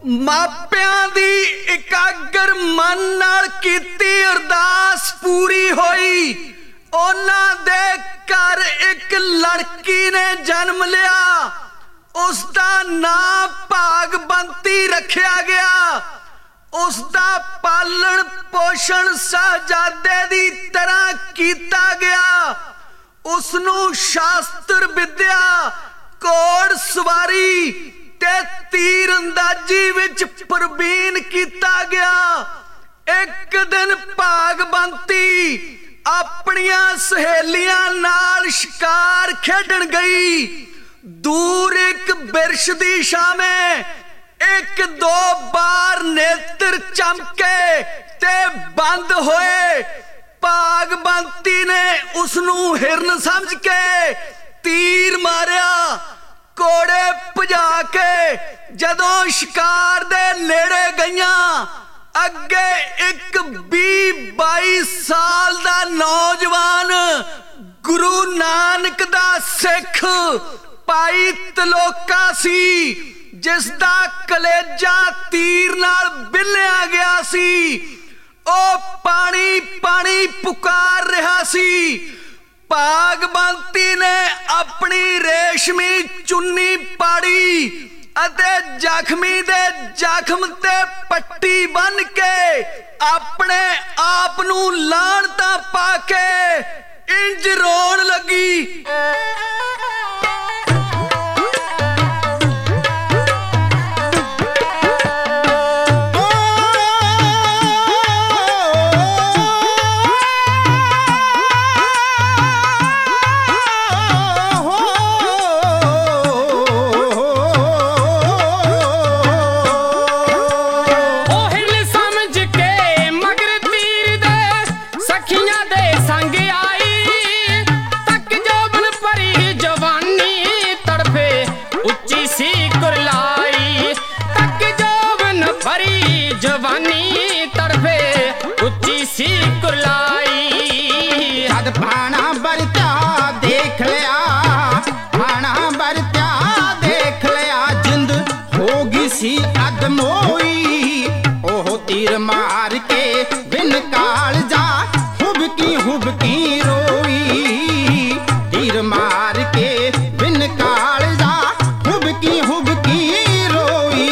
ਮਾਪਿਆਂ ਦੀ ਇਕਾਗਰ ਮਨ ਨਾਲ ਕੀਤੀ ਅਰਦਾਸ ਪੂਰੀ ਹੋਈ। ਉਹਨਾਂ ਦੇ ਘਰ ਇੱਕ ਲੜਕੀ ਨੇ ਜਨਮ ਲਿਆ। ਉਸ ਦਾ ਨਾਂ ਭਾਗਵੰਤੀ ਰੱਖਿਆ ਗਿਆ। ਉਸ ਦਾ ਪਾਲਣ ਪੋਸ਼ਣ ਸਾਹਿਬਜ਼ਾਦੇ ਦੀ ਤਰ੍ਹਾਂ ਕੀਤਾ ਗਿਆ। ਉਸ ਨੂੰ ਸ਼ਾਸਤਰ ਵਿਦਿਆ, ਘੋੜ ਸਵਾਰੀ ਤੇ ਤੀਰ ਅੰਦਾਜ਼ੀ ਵਿੱਚ ਪ੍ਰਵੀਨ ਕੀਤਾ ਗਿਆ। ਇੱਕ ਦਿਨ ਭਾਗਵੰਤੀ ਆਪਣੀਆਂ ਸਹੇਲੀਆਂ ਨਾਲ ਸ਼ਿਕਾਰ ਖੇਡਣ ਗਈ। ਦੂਰ ਇੱਕ ਬਿਰਛ ਦੀ ਛਾਵੇਂ ਇੱਕ ਦੋ ਬਾਰ ਨੇਤਰ ਚਮਕੇ ਤੇ ਬੰਦ ਹੋਏ। ਭਾਗਵੰਤੀ ਨੇ ਉਸ ਨੂੰ ਹਿਰਨ ਸਮਝ ਕੇ ਤੀਰ ਮਾਰਿਆ। ਘੋੜੇ ਭਜਾ ਕੇ ਜਦੋਂ ਸ਼ਿਕਾਰ ਦੇ ਨੇੜੇ ਗਈਆਂ, ਅੱਗੇ ਇੱਕ 20-22 ਸਾਲ ਦਾ ਨੌਜਵਾਨ ਗੁਰੂ ਨਾਨਕ ਦਾ ਸਿੱਖ ਭਾਈ ਤਲੋਕਾ ਸੀ, ਜਿਸ ਦਾ ਕਲੇਜਾ ਤੀਰ ਨਾਲ ਬਿੰਨਿਆ ਗਿਆ ਸੀ। ਉਹ ਪਾਣੀ ਪਾਣੀ ਪੁਕਾਰ ਰਿਹਾ ਸੀ। ਭਾਗਵੰਤੀ ਨੇ ਆਪਣੀ ਰੇਸ਼ਮੀ ਚੁੰਨੀ ਪਾੜੀ ਅਤੇ ਜ਼ਖਮੀ ਦੇ ਜ਼ਖਮ ਤੇ ਪੱਟੀ ਬੰਨ ਕੇ ਆਪਣੇ ਆਪ ਨੂੰ ਲਾਹਣਤਾਂ ਪਾ ਕੇ ਇੰਜ ਰੋਣ ਲੱਗੀ। जवानी तड़फे उच्ची सी कुरलाई। जद भाना बरत्या देख लिया, भाना बरत्या देख लिया, जिंद होगी सी अदमोई। ओह तीर मार के बिन कालजा हुबकी रोई। तीर मार के बिन कालजा हुबकी रोई।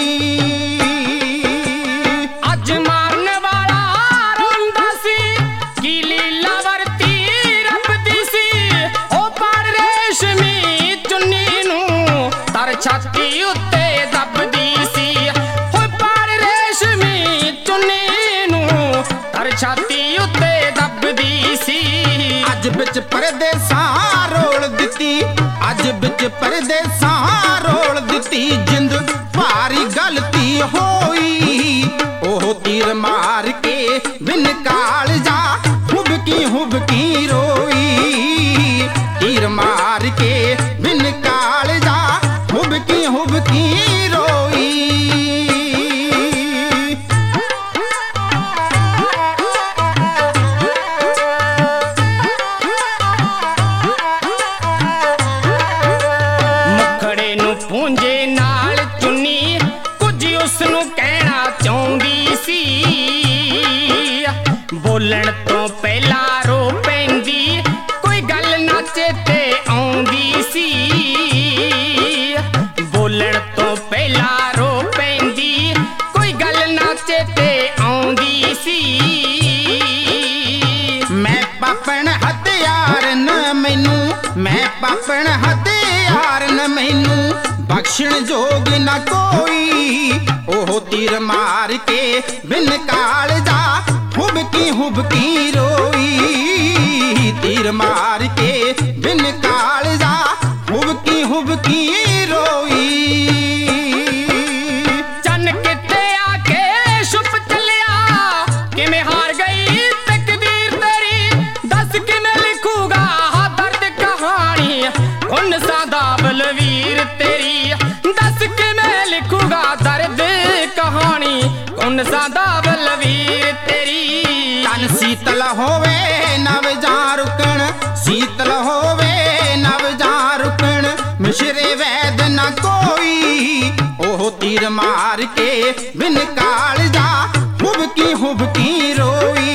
छाती उत्ते दबदी सी होए पर रेशमी चुन्नी नू तर छाती उत्ते दबदी सी। अज बिच परदेसां रोल दिती, अज बिच परदेसां रोल दिती, जिंद भारी गलती होई। ओह तीर मार के बिन कालजा हुबकी रोई। तीर मार के बिन कालजा हुबकी रोई। मुखड़े नू पूंजे नाल चुन्नी कुछ उसनू कहना चाहुंदी सी। बोलण तो पहला रो पैंदी कोई गल ना चेते आउंदी सी। बोलण तो पहला रो पैंदी कोई गल ना चेते आउंदी सी। मैं पापण हथियार न मैनू, मैं पापण हथियार न मैनू, बख्शण जोग न कोई। ओह तीर मार के बिन कालजा हुबकी रोई। तीर मार के बिन कालजा हुबकी रोई। चन किते आके छुप चलिया, किमें हार गई तकदीर तेरी। दस किमें लिखूगा दर्द कहानी कौन सा दा बलवीर तेरी। दस किमें लिखूगा दर्द कहानी कौन सा दा बलवीर तेरी। तन शीतल होवे नव जा रुकण, शीतल होवे नव जा रुकण, मिश्रे वैद न कोई। ओह तीर मार के बिन कालजा हुबकी हुबकी रोई।